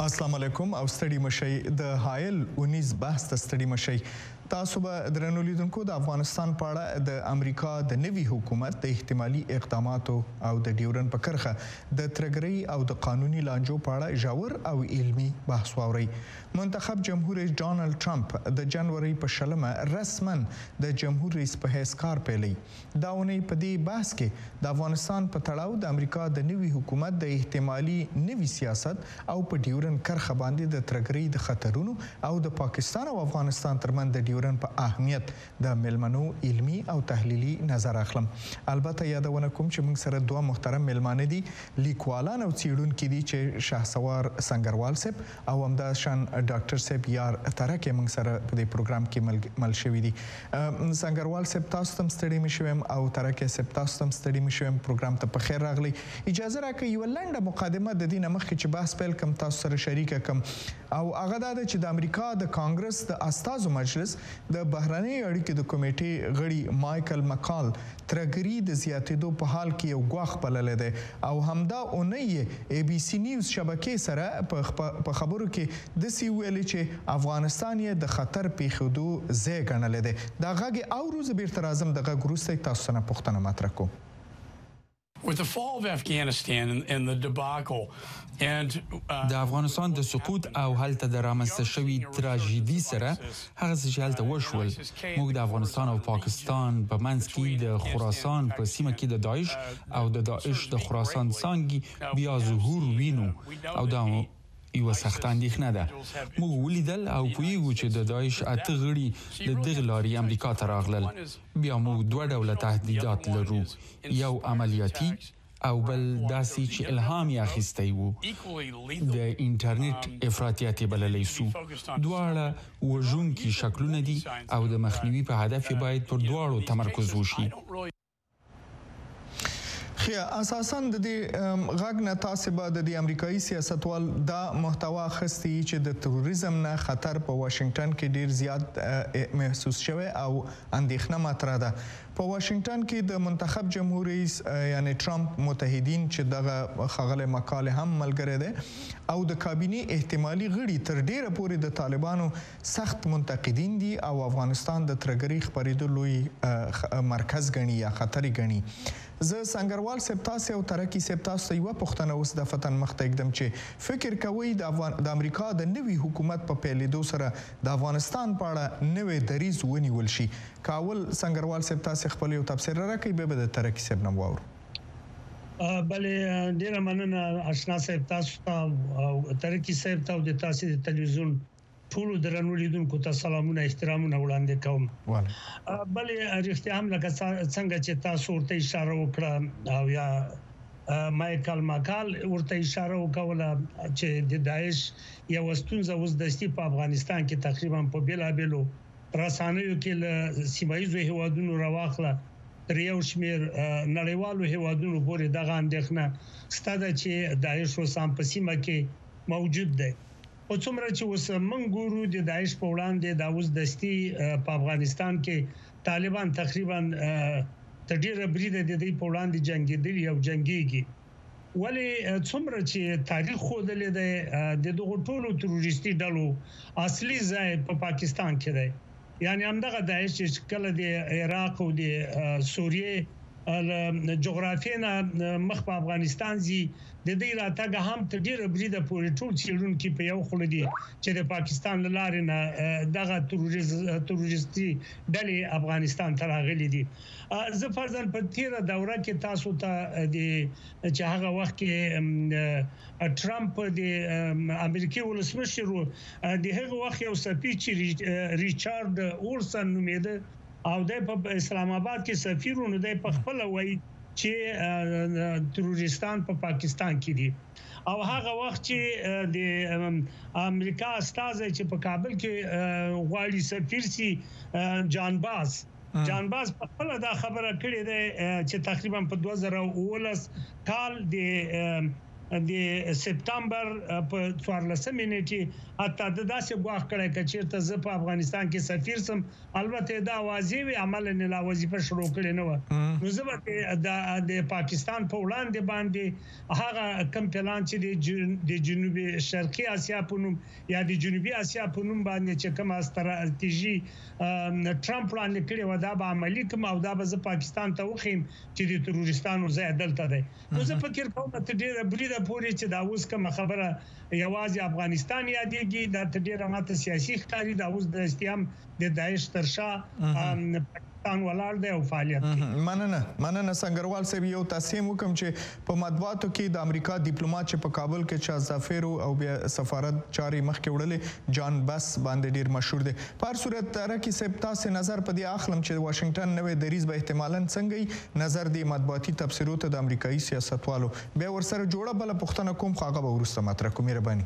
السلام علیکم او ستړي مشي د هایل 19 بحث ته ستړي مشي. تاسو به درنو لیدونکو د افغانستان په اړه د امریکا د نوي حکومت د احتمالي اقداماتو او د ډیورن په کرخه د ترګرۍ او د قانوني لانجو په اړه ژور او علمي بحث واوري. منتخب جمهور رئیس ډانلډ ټرمپ د جنوري په 20 رسما د جمهور رئیس په حیث کار پیلي. دا ونې په دې بحث کې د افغانستان په تړاو د امریکا د نوي حکومت د احتمالي نوي سیاست او په ډیورن کرخه باندې د ترګرۍ د خطرونو او د پاکستان او افغانستان ترمنځ د ډیورن په اهمیت د ملمنو علمي او تحلیلي نظر اخلم. البته یادونه کوم چې موږ سره دوه محترم ملمانه دي، لیکوالان او څیړونکي دي چې شهسوار سنگروال صاحب او همداشان ډاکټر صاحب یار ترکه موږ سره په دې پروګرام کې مل شوي دي. سنگروال صاحب تاسو تم ستړي مشوم او ترکه صاحب تاسو تم ستړي مشوم. پروګرام ته په خیر راغلی. اجازه راکړئ یو لنډه مقدمه د دې نه مخکې چې بحث پیل کوم تاسو سره شریکه کوم او هغه دا ده چې د امریکا د کانګرس د استازو مجلس د بهرنۍ اړیکو د کمیټې غړي مایکل مکال ترګري د زیاتېدو په حال کې یو ګواښ بللی دی او همدا اونۍ ای بي سي نیوز شبکې سره په خبرو کې داسې ویلي چې افغانستان یې د خطر پیښېدو ځای ګڼلی دی. دا غږ یې اورو، زه بیرته راځم د غږ وروسته تاسو نه پوښتنه مطرح کوم. With the fall of Afghanistan and the debacle and د افغانستان د سقوط او هلته د رامنځته شوي تراژیدي سره هغه څه چې هلته وشول، موږ د افغانستان او پاکستان په منځ کې د خراسان په سیمه کې د داعش او د داعش د خراسان څانګې بیا ظهور وینو او دا یو سخت اندېښنه ده. موږ ولیدل او پوهیږو چې د داعش اته غړي د دغه لارې امریکا ته راغلل. بیا موږ دوه ډوله تهدیدات لرو، یو عملیاتي او بل داسې چې الهام یې اخیستی وو، د انټرنیټ افراطیت یې بللی سو. دواړه وژونکي شکلونه دي او د مخنیوي په هدف یې باید پر دواړو تمرکز وشي. اساساً د دې غږ نه تاسو به د امریکایي سیاستوال دا محتوا اخیستی چې د تروریزم نه خطر په واشنگټن کې ډیر زیات محسوس شوی او اندېښنه مطرح ده. په واشنگټن کې د منتخب جمهور رئیس یعنی ټرمپ متحدین چې دغه ښاغلی مکال هم ملګری دی او د کابینې احتمالي غړي تر ډیره پورې د طالبانو سخت منتقدین دي او افغانستان د ترګرۍ خپرېدو لوی مرکز ګڼي یا خطر ګڼي. زه سنگروال صاحب تاسو او ترکی صاحب تاسو ته یوه پوښتنه اوس د فتن مخته ږدم چې فکر کوئ د امریکا د نوي حکومت په پیلېدو سره د افغانستان په اړه نوی دریځ ونیول شي. که اول سنگروال صاحب تاسو خپل یو تبصره راکړئ بیا به د ترکی صاحب نه واورو. بلې ډېره مننه اشنا صاحب تاسو ته او ترکی صاحب ته او د تاسو د تلویزیون ټولو درنو لیدونکو ته سلامونه احترامونه وړاندې کوم. بلې رښتیا هم لکه څنګه چې تاسو ورته اشاره وکړه او یا مایکل مکال ورته اشاره وکوله چې د داعش یو ستونزه اوس دستي په افغانستان کې تقریبا په بیلابیلو رسانیو کې له سیمایي هیوادونو راواخله تر یو شمېر نړیوالو هیوادونو پورې دغه اندېښنه شته ده چې داعش اوس هم په سیمه کې موجود دی. او څومره چې اوس موږ ګورو د داعش په وړاندې دا اوس دستي په افغانستان کې طالبان تقریبا تر ډیره بریده د دې په وړاندې جنګېدلي او جنګېږي. ولې څومره چې تاریخ ښودلی دی د دغو ټولو تروریستي ډلو اصلي ځای په پاکستان کې دی. یعنی همدغه داعش چې کله د عراق او د سوریې جغرافیې نه مخ په افغانستان ځي د دې راتګ هم تر ډیره بریده پورې ټول څیړونکي په یو خوله دي چې د پاکستان له لارې نه دغه تروریستي ډلې افغانستان ته راغلي دي. زه فرضاً په تیره دوره کې تاسو ته چې هغه وخت کې ټرمپ د امریکای ولسمشر د هغه وخت یو سفیر چې ریچارډ اورسن نومېده او د په اسلام آباد کې سفیر و، نو د په خپل وایي چې تروریستان په پاکستان کې دي او هغه وخت چې د امریکا استازی چې په کابل کې غواړي سفیر سي جان باز په خپل دا خبره کړې ده چې تقریبا په 2019 کال د سپتمبر په 14 نیټې حتی د داسې ګواښ کړی چې چیرته زه په افغانستان کې سفیر سم البته دا واضح وي عمل نه لا وظیفه شروع کړي نه و نو زه به د پاکستان په وړاندې باندې هغه کم پلان چې د جنوبي شرقي اسیا په نوم یا د جنوبي اسیا په نوم باندې چې کوم ستراتیژي ټرمپ وړاندې کړی و دا به عملی کوم او دا به زه پاکستان ته وخیم چې د تروریستانو ځای دلته دی نو زه فکر کوم چې ډیره بریده پورې چې دا اوس کوم خبره یوازې افغانستان یادېږي دا ډیره ماته سیاسي ښکاري دا اوس د استیام د داعش تر شا پاکستان ولاړ دی او فعالیت کوي مننه سنگروال صاحب یو تاسیم وکم چې په مطبوعاتو کې د امریکا ډیپلوماټ چې په کابل کې چا ظفر او بیا سفارت چاري مخکې وړلې جان بس باندې ډیر مشهور دی په هر صورت ترکي صاحب تاسو نظر په دې اخلم چې واشنگټن نوې دریز به احتمالاً څنګه نظر دی مطبوعاتي تبصرو ته د امریکایي سیاستوالو بیا ورسره جوړه بل پښتنه کوم خو هغه به ورسته مطرح کوم مهرباني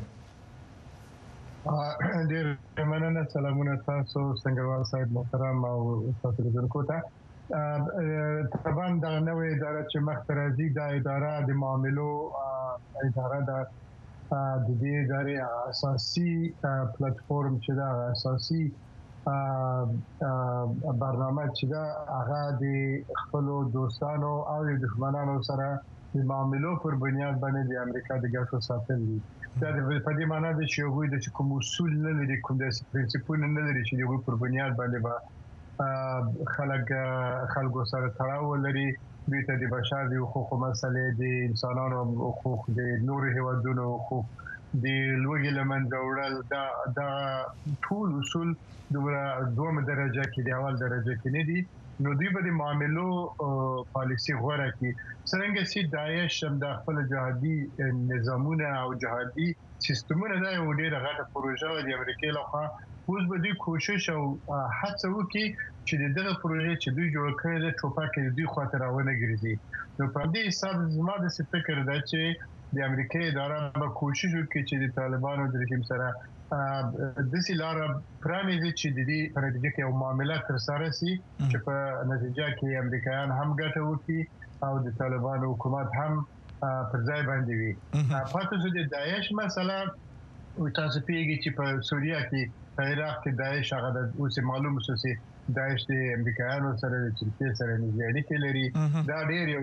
ډیر مننه سلامونه تاسو سنگروال صاحب محترم او تاسو لیدونکو ته طبعا دا نوې اداره چې مخ ته راځي دا اداره د معاملو اداره د دې ادارې اساسي پلیټفارم چې دا اساسي برنامه چې دا هغه د خپل دوستانو او دښمنانو سره د معاملو پر بنیاد باندې د امریکا د ګټو ساتل دي دا د په دې معنی دی چې هغوی د کوم اصول نه لري کوم د پرنسپونه نه لري چې هغوی پر بنیاد باندې به خلکو سره تړاو لري دوی ته د بشر د حقوقو مسلې د انسانانو حقوق د نورو هیوادونو حقوق د لوږې له منځه وړل دا ټول اصول دومره درجه کې د اول درجه کې نه دي نو دوی به د معاملو پالیسي غوره کړي څنګه چې داعش هم د خپل جهادي نظامونه او جهادي سیستمونه دا یو ډېره غټه پروژه د امریکا لخوا اوس به دوی کوشش او هڅه وکړي چې دغه پروژه چې دوی جوړ کړې ده ټوپک دوی خواته راونه ګرځي نو په دې حساب زما د فکر ده چې د امریکا اداره به کوشش وکړي چې د طالبانو د رژیم سره د سیلاره پرانیزي چې د دې په نتیجه کې یو معاملې تر سره شي چې په نتیجه کې امریکایان هم ګټه وکړي او د طالبانو حکومت هم پر ځای باندې وي پاتې شو د داعش مسله تاسو پیږي چې په سوریه کې په عراق کې داعش هغه د اوس معلومه شو چې داعش د امریکایانو سره د ترکیه سره نږدې اړیکې لري دا ډېر یو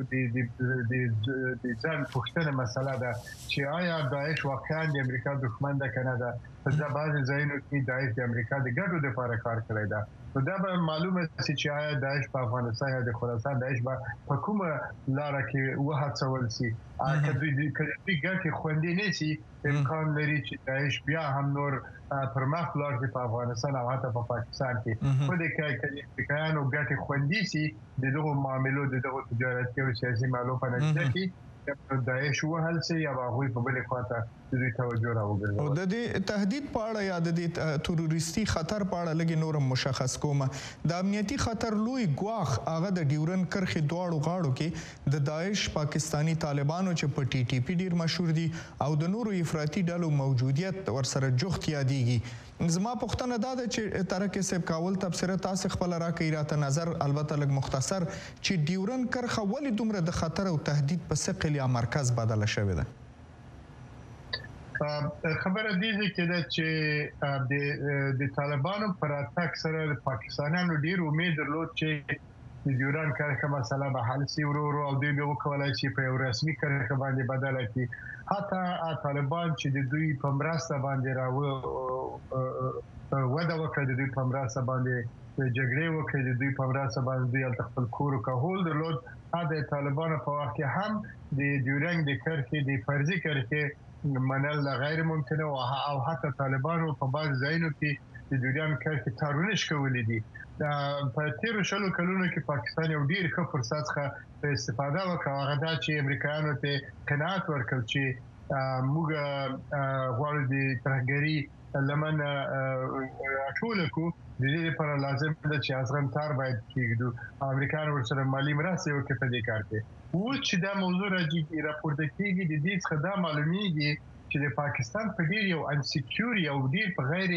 د ځان پوښتنه مسله ده چې آیا داعش واقعا د امریکا دښمن ده کنه ده په بعضې ځایونو کې داعش د امریکا د ګټو لپاره کار کړی ده نو دا به معلومه شي چې آیا داعش په افغانستان یا د خراسان داعش به په کومه لاره کې وهڅول شي که دوی ګټې خوندي نه شي امکان لري چې داعش بیا هم نور پر مخ لاړ شي په افغانستان او حتی په پاکستان کې خو د امریکایانو ګټې خوندي شي دغه معاملو دغه تجارتي او سیاسي معاملو په نتیجه کې داعش وهل شي یا هغوی په بلې خواته د دوی توجه راوګرځوي او د دې تهدید په اړه یا د دې تروریستي خطر په اړه لږ نور مشخص کوم د امنیتي خطر لوی ګواښ هغه د ډیورن کرښې دواړو غاړو کې د داعش پاکستانی طالبانو چې په ټي ټي پی ډیر مشهور دي او د نورو افراطي ډلو موجودیت ورسره جوخت یادېږي زما پوښتنه دا ده چې ترکي صاحب کاول تبصره تاسو خپل راکې راته نظر البته لږ مختصر چې ډیورن کرښه ولې دومره د خطر او تهدید په ثقل یا مرکز بدله شوې ده خبره دې کې ده چې د طالبانو پر اتاک سره پاکستانیانو ډیر امید درلود چې د ډیورن کرښه مسله به حل شي ورو او دوی به وکولای شي په یو رسمي کرښه باندې بدله کړي حتی طالبان چې د دوی په مرسته باندې وده وکړي د دوی په مرسته باندې جګړې وکړي د دوی په مرسته باندې دوی خپل کور کهول درلود د طالبانو په وخت کې هم د ډیورن د کرښې د فرضي کرښې منل غیر ممکنه او حتی طالبانو په بعض ځایونو کې د ډیورن کرښې تارونه شکولې دي په تیرو شلو کلونو کې پاکستان یو ډیر ښه فرصت څخه استفاده وکړه هغه دا چې امریکایانو ته قناعت ورکړ چې موږ غواړو د ترهګري لمن ټول کو د دې لپاره لازم ده چې ازغنتار باید کېږدو امریکایان ورسره مالی مرسته وکړي په دې کار کې اوس چې دا موضوع راپورته کېږي د دې څخه دا معلومیږي چې د پاکستان په ډیر یو انسیکیور یو ډیر په غیر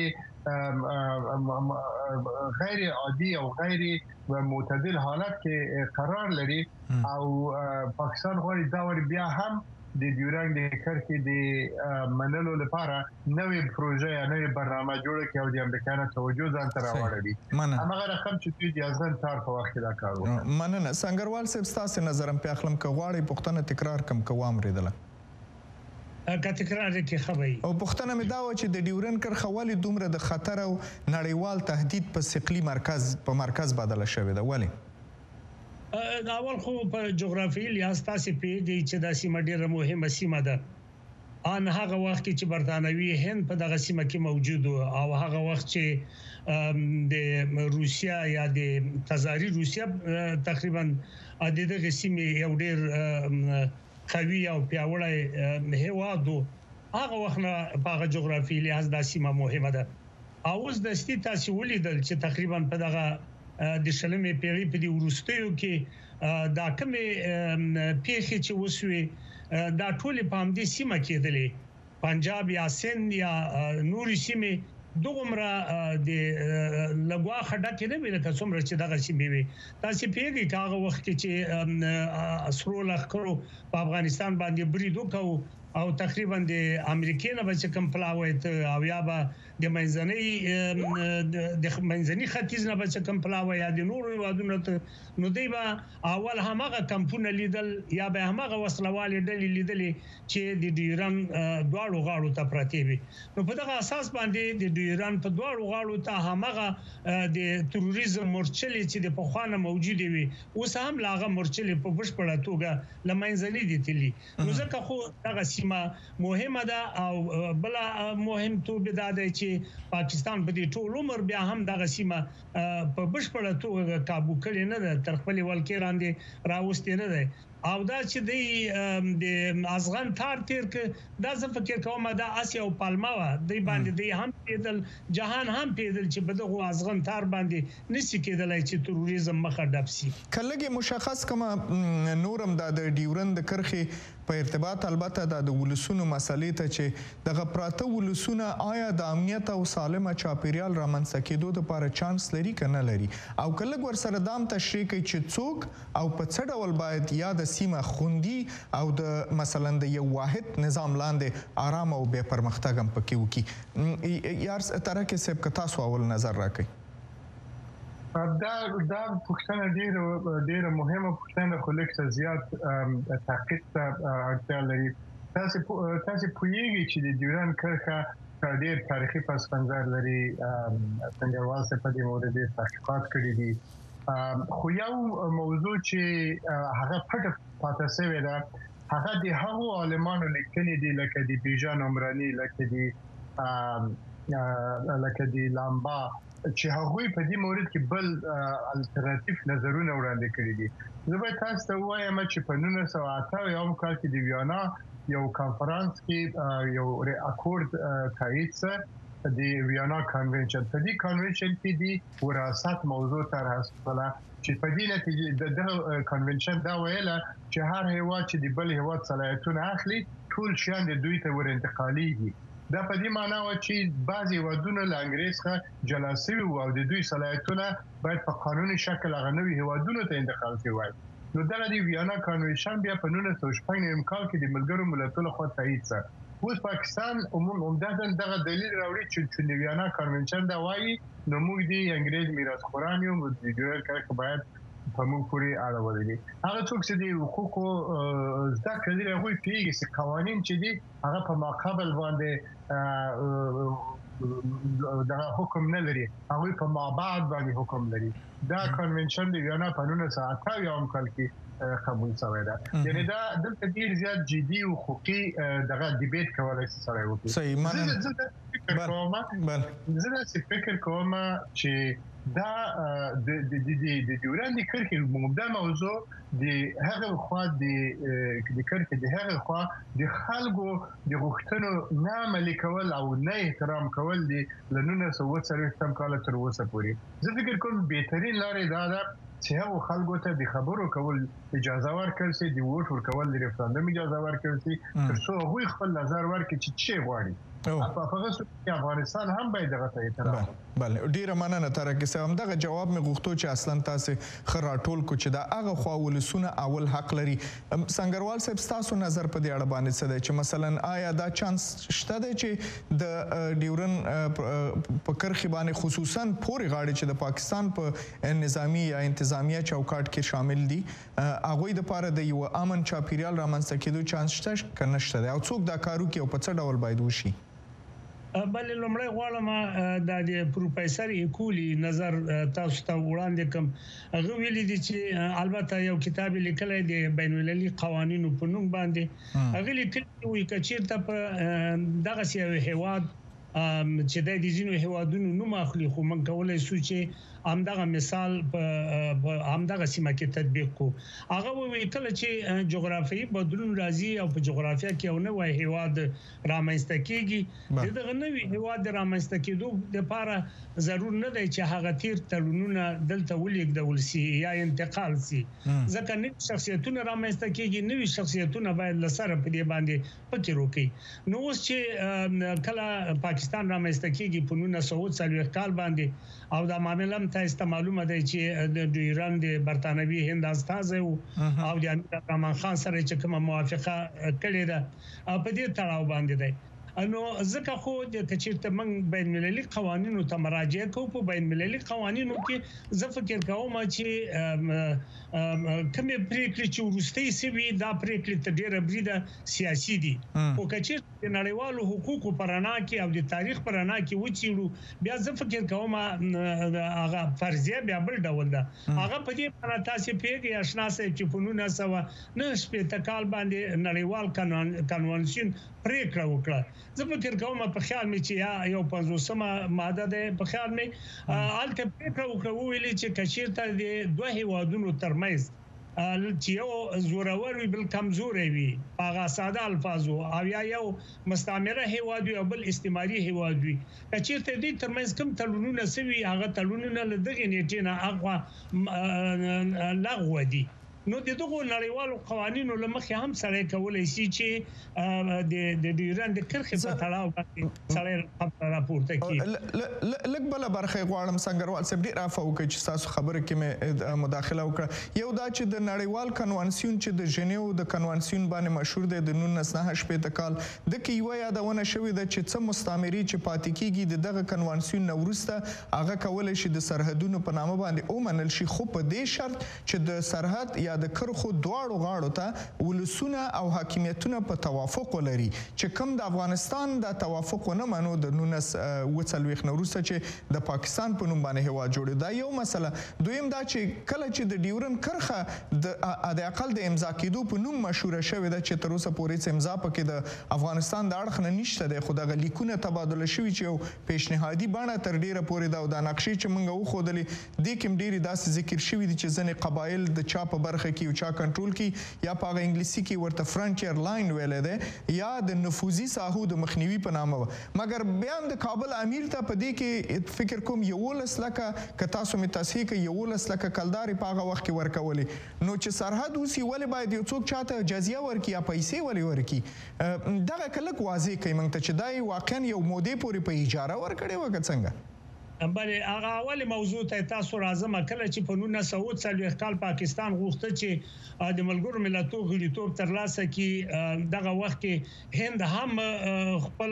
عادي او غیر معتدل حالت کې قرار لري او پاکستان غواړي دا ور بیا هم د ډیورند د کرښې د منلو لپاره نوې پروژه یا نوې برنامه جوړه کړي او د امریکا نه توجه ځان ته راوړي همغه رقم چې دوی د ازغن تار په وخت دا کار وکړ. مننه سنگروال صاحب ستاسو نظرم په اخلم کغواړي پښتنه تکرار کم کوم ریدله که تکرار کې خبري او پښتنه مې دا و چې د ډیورند کرښه ولې دومره د خطر او نړیوال تهدید په ثقلي مرکز بدله شوې ده ولې اول خو په جغرافیایي لحاظ تاسو پیږئ چې دا سیمه ډیره مهمه سیمه ده ان هغه وخت کې برتانوي هند په دغه سیمه کې موجود او هغه وخت چې د روسیا یا د تزاری روسیا تقریبا د دغه سیمه یو ډیر قوي او پیاوړی هیواد هغه وخت نه په هغه جغرافیایي لحاظ دا سیمه مهمه ده او اوس د ستې تاسو ولیدل چې تقریبا په دغه د شلمې پیړۍ په دی ورستیو کې دا کومه پیښې چې وسوي دا ټول په همدې سیمه کې دي پنجاب یا سند یا نوري سیمه دومره د لګوا خډه کې نه ویل که څومره چې دغه سیمه وي تاسو پیږي کاغه وخت کې چې اسرو لخرو په افغانستان باندې برید وکاو او تقریبا د امریکای نه بچ کم پلاویت او یا به د منځني ختیځ نه بچ کم پلاوی یا د نورو وادونو نو دی به اول همغه کمپونه لیدل یا به همغه وسلوالې ډلې لیدلې چې د ډیورند دواړو غاړو ته پراته وي نو په دغه اساس باندې د ډیورند په دواړو غاړو ته همغه د تروریزم مورچلې چې د پخوانه موجود وي اوس هم لاغه مورچلې په بشپړه توګه لمنځلې دي تللی نو ځکه خو دغه سیمه مهمه ده او بل مهم توګه دا دی چې پاکستان په دې ټول عمر بیا هم دغه سیمه په بشپړه توګه کابو کړي نه ده تر خپل ولکې راندې راوستي نه ده او دا چې د ازغن تار تیر ک دا ز فکر کوم دا اسیا او پالما و د باندې د هم پیدل جهان هم پیدل چې بدغه ازغن تار باندې نسی کېدلای چې تروریزم مخه ډبسي کلهګي مشخص کما نورم د ډیورند کرخه په ارتباط البته د ولسونو مسلې ته چې دغه پراته ولسونه آیا د امنیت او سالمه چاپیریال رامنځته کېدو لپاره چانس لري کنه لري او کله ور سره دام تشریح کوي چې څوک او په څه ډول باید یا د سیمه خوندي او د مثلا د یو واحد نظام لاندې آرام او به پرمختګ هم پکې وکي یار ترکه سب که تاسو اول نظر راکړئ دا پوښتنه ډیره مهمه پوښتنه خو لکه زیات تحقیق ته اړتیا لري تاسو پوهیږئ چې د ډیورند کرښه ډیر تاریخي پس منظر لري څنګه واسه په دې مورد تحقیقات کړي دي خو یو موضوع چې هغه پټ پاتې شوی ده هغه د هغو عالمانو لیکنې دي لکه د بیژن عمرانی لکه د لامبا چې هغوی په دې مورد کې بل الټرناتیو نظرونه وړاندې کړي دي زه به تاسو ته وایم چې په 1988 کال کې د ویانا یو کانفرنس کې یو اکورد تایید سره د ویانا کنونشن په دې کنونشن کې د وراثت موضوع طرح شوه چې په دې نتیجه د کنونشن دا ویله چې هر هیواد چې د بل هیواد صلاحیتونه اخلي ټول شیان د دوی ته ور انتقاليږي دا په دې معنی و چې بعضي ودونه له انګريز څخه جلا شوي او د دوی صلاحیتونه باید په قانوني شکل غنوي هیوادونو ته انتقال شي وای نو دا د ویانا کنونشن بیا په 1995 کال کې د ملګرو ملتونو خوا تایید شو اوس پاکستان عموما دغه دلیل راوړي چې د ویانا کنونشن دا وایي نو موږ د انګريز میراث خوران یو د ډیورند کرښه باید په موږ پورې اړه ولري هغه څوک چې د حقوقو زده کړي هغوی پیږي چې قوانين چې دي هغه په ماقبل باندې دا حکم نه لري هغوی په مابعد باندې حکم لري دا کنونشن د ویانا په 1988 کال کې قبول شوی ده یعنی دا دلته ډیر زیات جدي او حقوقي دغه ډیبیټ کولای شي سره وکړي صحیح معنی زه فکر کوم چې دا د ډیورند کرښې مبدا موضوع د هغه خوا د کرښې د هغه خوا د خلکو د غوښتنو نه عملي کول او نه احترام کول د 1940 کال تر اوسه پورې زه فکر کوم بهترین لارې دا ده چې هغه خلکو ته د خبرو کول اجازه ورکړي سي د ووټ ورکول د ریفرندوم اجازه ورکړي سي ترڅو هغوی خپل نظر ورکړي چې څه غواړي په هغه صورت افغانستان هم باید دغه ته احترام بله ډیره مننه ترکه صاحب دغه جواب مې غوښتو چې اصلا تاسو خراټول کو چې دا هغه خو ولسونه اول حق لري سنگروال صاحب تاسو نظر په دې اړه باندې څه دی چې مثلا آیا دا چانس شته دی چې د ډیورن په کرخي باندې خصوصا پورې غاړي چې د پاکستان په نظامی یا انتظامیه چوکاټ کې شامل دي هغه د لپاره د یو امن چاپیریال رامنځته کېدو چانس شته کنه شته او څوک دا کارو کوي او په څه ډول باید وشي بل لومړی غواړم د پروفیسور ایکولی نظر تاسو ته وړاندې کوم هغه ویلي دي چې البته یو کتاب لیکلی دی بین المللي قوانینو په نوم باندې هغه لیکلی وي چې چیرته په دغه یو هیواد چې د ځینو هیوادونو نوم اخلي خو من کولای شو چې همدغه مثال په همدغه سیمه کې تطبیق کو هغه وی کله چې جغرافیایي بدلون راځي او په جغرافیا کې یو نوی هیواد رامنځته کیږي دغه نوی هیواد رامنځته کېدو لپاره ضرور نه دی چې هغه تیر تړونونه دلته ولیږدول سي یا انتقال سي ځکه نوي شخصیتونه رامنځته کیږي نوي شخصیتونه باید لسره په دې باندې فکر وکړي نو اوس چې کله پاکستان رامنځته کیږي په 1940 کال باندې او دا معاملې هم تاسو ته معلومه ده چې د ایران د برتانوي هند استازي او د امیر عبدالرحمن خان سره چې کومه موافقه کړې ده په دې تړاو باندې ده نو ځکه خو د کچیرته موږ بین المللي قوانینو ته مراجعه کوو په بین المللي قوانینو کې زه فکر کوم چې کومه پریکړه چې ورستۍ سوي دا پریکړه ته ډیره بریده سیاسي دي او کچیرته د نړیوالو حقوقو پرانا کې او د تاریخ پرانا کې وچیړو بیا زه فکر کوم هغه فرضیه بیا بل ډول ده هغه په دې معنا تاسو پیګي آشنا سي چې په 1990 کال باندې نړیوال کنوانسیون پریکړه وکړه زه فکر کوم په خیال مې چې یو 50مه ماده ده په خیال مې الته پریکړه وکړه ویلي چې کچیرته د دوه هیوادونو ترمنځ چې یو زورور وي بل کمزور وي هغه ساده الفاظو او یو مستعمره هیواد او بل استعماري هیواد وي کچیرته دې ترمنځ کوم تړونونه سوي هغه تړونونه لدغه نیټه نه هغه لغوه دي نو دغه نړیوالو قوانینو لمخې هم سره کولای شي چې د ایران د کرخې په تړاو باندې سره راپورته کړي لږ بل برخه غواړم سنگروال صاحب ډیر عفو کوي چې تاسو خبره کې مې مداخله وکړه یو دا چې د نړیوال کنوانسیون چې د ژنیو د کنوانسیون باندې مشهور دی د 1990 کال د کې یو یادونه شوې ده چې څه مستعمري چې پاتې کیږي دغه کنوانسیون نورسته هغه کولای شي د سرحدونو په نامه باندې اومنل شي خو په دې شرط چې د سرحد یا د کرخو دواړو غاړو ته ولسونه او حاکمیتونه په توافق ولري چې کوم د افغانستان د توافق نه منو د 1940 نوروسته چې د پاکستان په نوم باندې هوا جوړ دا یو مسله دویم دا چې کله چې د ډیورن کرخه د اقل د امضا کېدو په نوم مشهور شوی دا چې تر اوسه پورې امضا پکې د افغانستان د اړخ نه نشته د خدای لیکونه تبادله شوی چې یو پیشنهادي بڼه تر ډیره پورې دا د نقشې چې موږ وخودلې د کوم ډیری داسې ذکر شوی دي چې ځنې قبایل د چا په برخه کې چا کنټرول کی یا په انګلیسي کې ورته فرنټیر لاین ویل دی یا د نفوذي ساحو د مخنیوي په نامه مګر بیا د کابل امیر ته په دې کې فکر کوم یو لسلکه ک تاسو می تصحیح کې یو لسلکه کلداري په هغه وخت کې ورکولې نو چې سرحد اوسي ولې باید یو څوک چاته جزیه ورکي یا پیسې ولې ورکي دغه کلک واضح کوي موږ ته چې دا واقعا یو مودې پورې په اجاره ورکړي وکړه څنګه بلې هغه اولی موضوع ته تاسو راځم کله چې په 1940 کال پاکستان غوښته چې د ملګرو ملتونو غړیتوب ترلاسه کړي دغه وخت کې هند هم خپل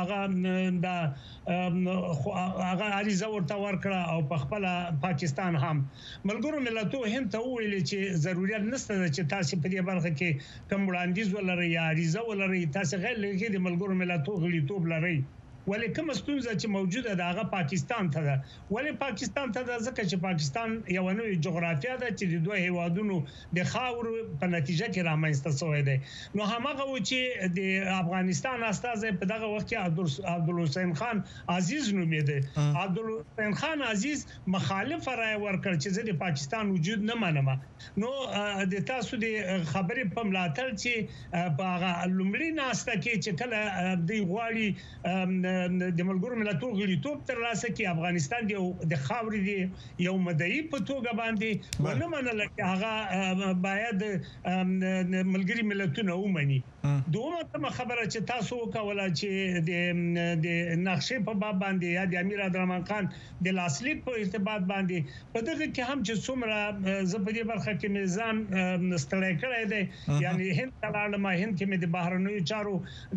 هغه عریضه ورته ورکړه او په خپل پاکستان هم ملګرو ملتونو هند ته ویل چې ضرورت نشته چې تاسو په دې برخه کې کوم وړاندیز ولرئ یا عریضه ولرئ تاسو غیر لږه د ملګرو ملتونو غړیتوب لرئ ولې کوم ستونزه چې موجوده ده هغه پاکستان ته ده ولې پاکستان ته ده ځکه چې پاکستان یو نوې جغرافیه ده چې د دوه هیوادونو د خاور په نتیجه کې رامنځته شوې ده نو همغه و چې د افغانستان استازی په دغه وخت کې عبدالحسین خان عزیز نومېده عبدالحسین خان عزیز مخالف رائے ورکړ چې زه د پاکستان وجود نه منم نو د تاسو د خبرې په ملاتړ چې په هغه لومړی ناسته کې چې کله د غواړي د ملګرو ملتونو غړیتوب ترلاسه کړي افغانستان د خاورې دی یو مدعي په توګه باندې ونه منل چې هغه باید ملګري ملتونه ومني دومره خبره چې تاسو وکوله چې د نقشې په باب باندې یا د امیر عبدالرحمن خان د لاسلیک په ارتباط باندې په دغه کې هم چې څومره زه په دې برخه کې میزان ستړی کړی دی یعنی هند تلاړم هند کې مې د بهرنیو چارو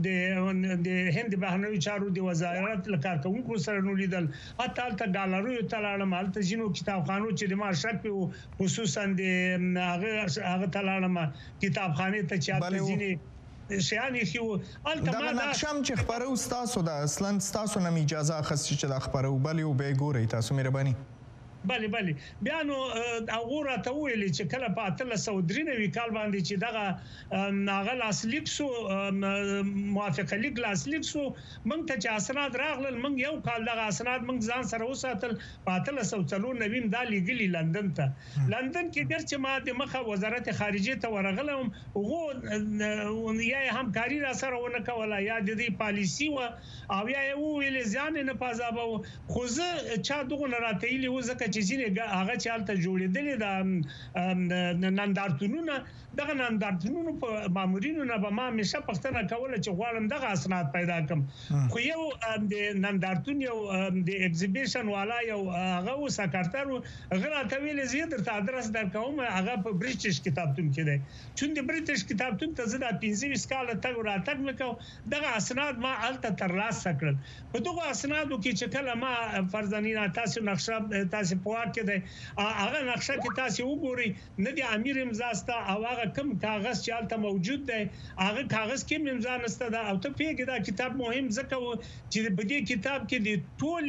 د هند بهرنیو چارو د وزارت لکارکونکو سره نو لیدل حتی تل ډالرو تلاړم حالت جنو کتابخانو چې د مارشک په خصوصا د هغه تلاړم کتابخانه ته چې ځینې شیانې خو دا نقشم چې خبرو تاسو د اصلا تاسو نه اجازه اخیستې چې دا خبرو بل یو به ګوري تاسو مهرباني بله بیا نو هغه راته ویلي چې کله په 1393 کال باندې چې دغه ناغه لاسلیک سو موافقه لیک لاسلیک سو موږ ته چې اسناد راغلل موږ یو کال دغه اسناد موږ ځان سره وساتل په 1394 دا لیګلی لندن ته لندن کې ګرځي ما د مخه وزارت خارجه ته ورغلم وغو یا همکاري را سره ونه کوله یا د دې پالیسی او یا ویل ځان نه پازابو خو زه چا دغه راته وزکه چې ځینې هغه چالت جوړېدلې د نندارتونونه دغه نندارتونونو په مامورینو نه به ما همیشه پښتنه کوله چې غواړم دغه اسناد پیدا کړم خو یو د نندارتون یو د ایگزیبیشن والا یو هغه سکرټر غره ته ویل زه درته ادرس درکوم هغه په بریټیش کتابتون کې دی چون د بریټیش کتابتون ته زه د 15 کال تګ راتګ وکاو دغه اسناد ما الته ترلاسه کړل په دغه اسنادو کې چې کله ما فرضاً تاسو نقشه تاسو په واکه دی هغه نقشه کې تاسو وګورئ نه د امیر امضا ستا او هغه کوم کاغذ چې الته موجود دی هغه کاغذ کې امضا نشته دا او ته پیګه دا کتاب مهم ځکه چې په دې کتاب کې د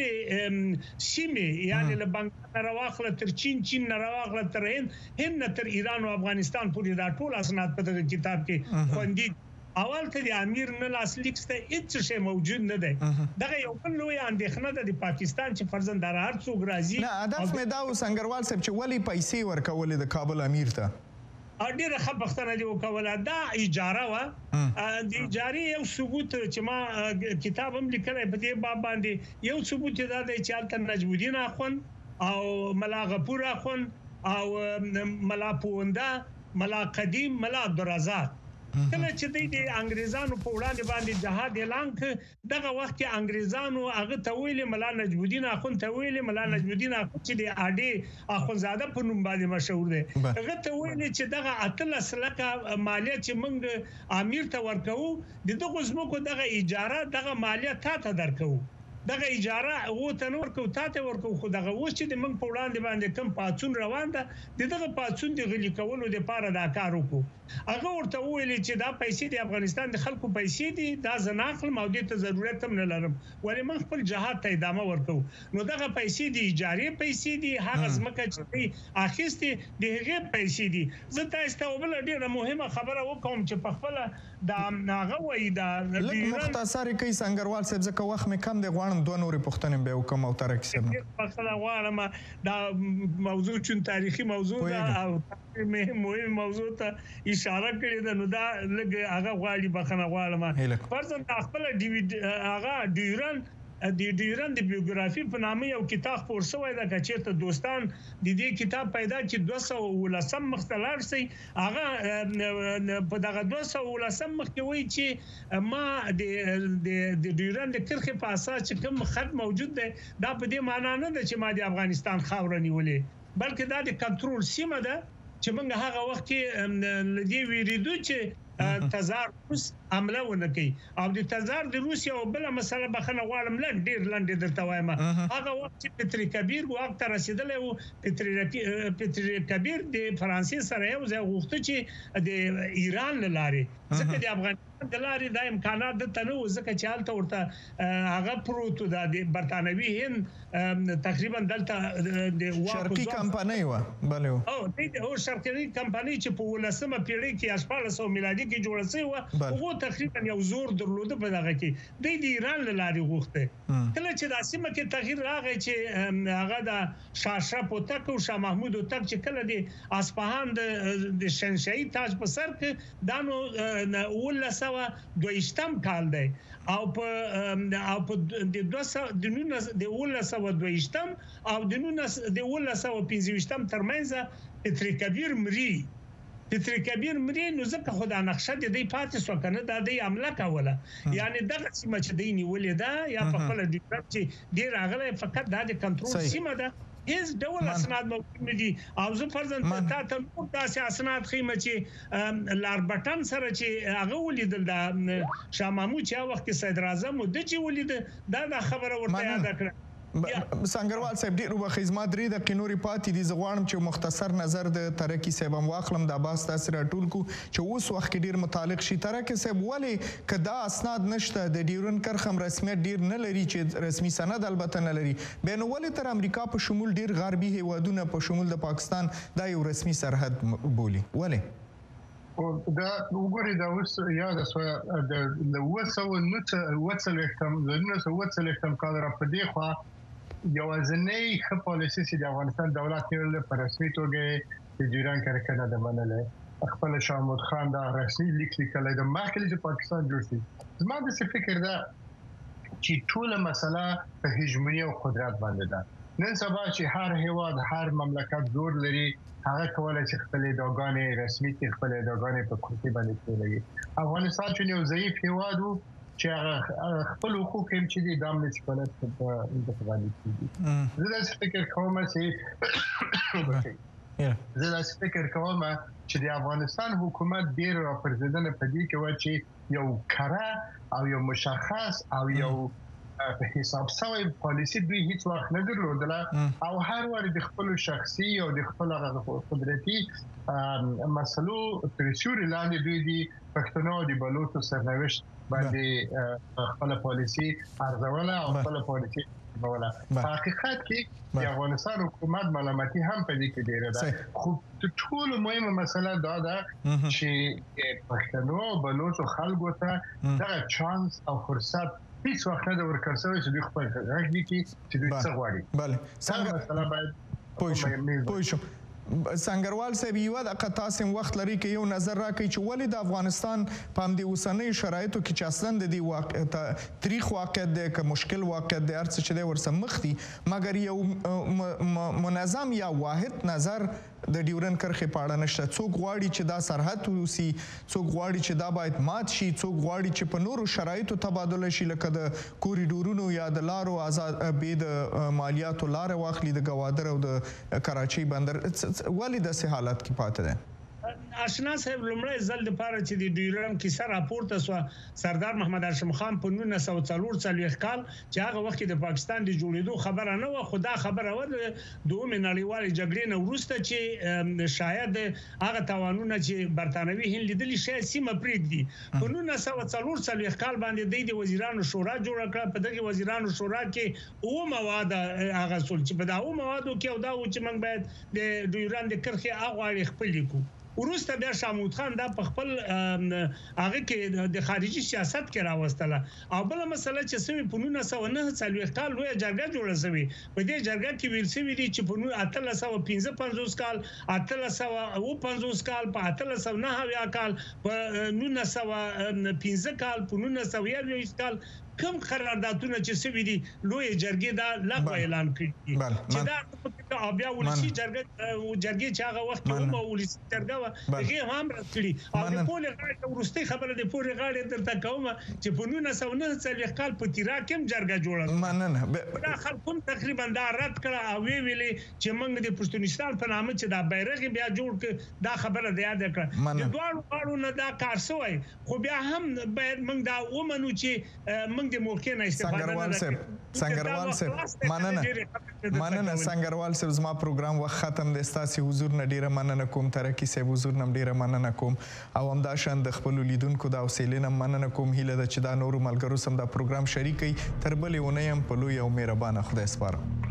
ټوله سیمه یعنی له بنګال راوخله تر چین راوخله تر هند تر ایران او افغانستان پورې دا ټول اسناد په دغه کتاب کې خوندي اول ته د امیر نه لاسلیک ست هیڅ شی موجود نه دی دغه یو بل لوی اندېښنه ده د پاکستان چې فرزند در هر څوک راځي نه هدف مې دا وسنګروال صاحب چې ولی پیسې ورکولې د کابل امیر ته ډیره ښه پښتنه دی وکوله دا اجاره و د اجارې یو ثبوت چې ما کتاب هم لیکلی په دې باب باندې یو ثبوت دا دی چې هلته نجم الدین اخوند او ملا غفور اخوند او ملا پونده ملا قدیم ملا عبدالرزاق کله چې د انګريزانو په وړاندې باندې جهاد اعلان ک دغه وخت کې انګريزانو هغه تویل ملا نجم الدین اخوند تویل ملا نجم الدین اخوند چې د اډي اخوندزاده په نوم باندې مشهور دی هغه تویل چې دغه 18 لکه مالیه چې موږ امیر ته ورکو دغه زموږ دغه اجاره دغه مالیه ته درکو دغه اجاره او تنور کو تاته ورکو خو دغه اوس چې د موږ په وړاندې باندې کم پاتون روان ده دغه پاتون د غلي کولو لپاره دا کار وکړو هغه ورته ویل چې دا پیسې د افغانستان د خلکو پیسې دي دا زناخل مودې ته ضرورت هم نه لرم ولې موږ خپل جهاد ته ادامه ورکو نو دغه پیسې د اجاره پیسې دي هغه ځمکه چې اخیستي د هغه پیسې دي زه تاسو ته بل ډیره مهمه خبره وکوم چې په خپل دا هغه وای دا مختصر کوي سنگروال صاحب ځکه وخت مې کم دی غواړم دوه نورې پوښتنې به وکم او ترک صاحب په خپل غواړم دا موضوع چون تاریخي موضوع ده او مهم موضوع ته اشاره کړې ده نو دا لږ هغه غواړي بخنه غواړم فرضاً خپل هغه ډیورن د بیوګرافي په نامه یو کتاب خپور شوی دا چې دوستان د دې کتاب پیدا چې 219 مختلف سي هغه په دغه 219 مخ کې وایي چې ما د ډیورن د کرخه په اساس چې کوم خط موجود دی دا په دې معنی نه ده چې ما د افغانستان خاور نیولې بلکې دا د کنټرول سیمه ده چې موږ هغه وخت کې لدی ویریدو چې تزار روس عمله ونه کوي او د تزار د روسیا او بل مسله بخنه غواړم لاندې درته وایم هغه وخت چې پتری کبیر وخت رسیدلی او پتری کبیر د فرانسې سره یو ځای غوښته چې د ایران لاري ځکه د افغانستان د لارې د امکانات د تنو ځکه چې حالت ورته هغه پروت د برتانوي هند تقریبا دلته د شرقي کمپنۍ و بله او شرقي کمپنۍ چې په 19مه پیړۍ کې 1800 میلادي کې جوړ رسي و هغه تقریبا یو زور درلوده په دغه کې د ایران له لارې غوښته کله چې د سیمه کې تغییر راغی چې هغه د شاه پوتک او شاه محمود پوتک چې کله د اصفهان د شنشاهي تاج په سر کې دانو 1922 کال دی او په د 1922 او د 1925 ترمنځ پتری کبیر مري نو ځکه خو د نقشه د دې پاتې سو کنه د دې عمله کوله یعنی دغه سیمه چې دی نیولې ده یا په خپل ډیپلوماسي چې ډیر راغله فقط د کنټرول سیمه ده هیڅ ډول اسناد موجود نه دي او زه فرضاً ته نور داسې اسناد خیمه چې لار بټن سره چې هغه ولیدل د شاه محمود چې هغه وخت سید اعظم د چې ولید دا خبره ورته یاد کړه سنگروال صاحب ډیرو بخیزما درې د قنوري پاتې دي زغوانم چې مختصر نظر د ترکی صاحب واخلم د باس تاثیر ټول کو چې اوس وخت کې ډیر متعلق شي ترکی صاحب ولی کدا اسناد نشته د ډیورن کرخم رسمیت ډیر نه لري چې رسمي سند البته نه لري بین ولی تر امریکا په شمول ډیر غربي هیوادونه په شمول د پاکستان دا یو رسمي سرحد بولی ولی دا وګورئ دا اوس یاد شو د وڅلوختم کال را په دی خو یوازنۍ ښه پالیسي چې د افغانستان دولت نیولې په رسمي توګه د ډیورن کرښه نه ده منلې خپل شاه محمود خان دا رسمي لیک لیکلی د مخکې چې پاکستان جوړ شي زما داسې فکر ده چې ټوله مسله په هیجموني او قدرت باندې ده نن سبا چې هر هیواد هر مملکت زور لري هغه کولای شي خپل ادعاګانې رسمي کړي خپل ادعاګانې په کرسي باندې کېږي افغانستان چې یو ضعیف هیواد و چې خپل حقوق هم چې د امنیت په انتخابي کېږي زه داسې فکر کوم چې د افغانستان حکومت ډېر راپرځېدنه په دې کې و چې یو کره او یو مشخص او یو په حساب سوی پالیسي دوی هیڅ وخت نه درلودله او هر وخت د خپل شخصي او د خپل قدرتي مسلو تر سیوري لاندې دوی د پښتنو د بلوچو سرنوشت باندې خپل پالیسي ارزوله او خپل پالیسي کوله په حقیقت کې د افغانستان حکومت ملامتي هم په دې کې ډیره ده خو ټول مهمه مسله دا ده چې پښتنو بلوچو خلکو ته دا چانس او فرصت هیڅ وخت نه ورکړل شوی چې دوی خپل غږ وکړي چې دوی څه غواړي بله څنګه مسله باید پوه شم سنگروال صاحب یو د قطاسم وخت لري کې یو نظر راکړي چې ولې د افغانستان په همدې اوسنۍ شرایطو کې چې اصلا د دې واقع تاریخ واقعیت دی که مشکل واقعیت دی هر څه چې دی ورسره مخ دي مګر یو منظم یا واحد نظر د ډیورن کرښې په اړه نشته څوک غواړي چې دا سرحد ووسي څوک غواړي چې دا باید مات شي څوک غواړي چې په نورو شرایطو تبادله شي لکه د کوریډورونو یا د لارو آزاد بې د مالیاتو لاره واخلي د ګوادر او د کراچۍ بندر ولې داسې حالت کې پاتې دی آشنا صاحب لمړی ځل لپاره چې د ډیورن کیسه راپورته سو سردار محمد هاشم خان په 1944 کال چې هغه وخت د پاکستان د جوړېدو خبره نه و خدا خبره و د دوه نړیوالې جګړې نه وروسته چې شاید هغه توانونه چې برتانوي هند لیدلی شي سیمه پرېږدي په 1944 کال باندې د وزیرانو شورا جوړ کړه په دغه وزیرانو شورا کې او مواد هغه سول چې په داو موادو کې او دا چې موږ باید د ډیورن د کرښې هغه خپل لیکو وروسته بیا شاه محمود خان دا په خپل هغه کې د خارجي سیاست کې راوستله او بل مسله چې سوي په 1949 کال لوی جرګه جوړه شوې په دې جرګه کې ویل شوی دی چې په 1855 کال 1850 کال په 1809 کال په 1915 کال په 1920 کال کوم قراردادونه چې سوي دي لوی جرګې دا لغوه اعلان کړي چې دا بیا ولسی جرګې چې هغه وخت هم ولسی جرګه هغه هم راځي او د پوله غاړه ورستي خبره د پوله غاړه درته کوم چې په 1949 کال په تیرا کې جرګه جوړه مننه دا خلکو تقریبا دا رد کړه او ویلي چې موږ د پښتونستان په نامه چې دا بیرغ بیا جوړ کړ دا خبره د یاد کړه د دوه نه دا کار سوی خو بیا هم باید موږ دا ومنو چې د موقع نه استفاده سنگروال صاحب مننه سنگروال صاحب زما پروګرام وخت ختم دی ستاسو حضور نه ډیره مننه کوم ترکی صاحب حضور نه ډیره مننه کوم او همدا شان د خپل لیدونکو دا حوصله نه مننه کوم هیله ده چې دا نورو ملګرو سم دا پروګرام شریک کړي تر بلې ونې هم په لوی او مهربانه خدای سپارم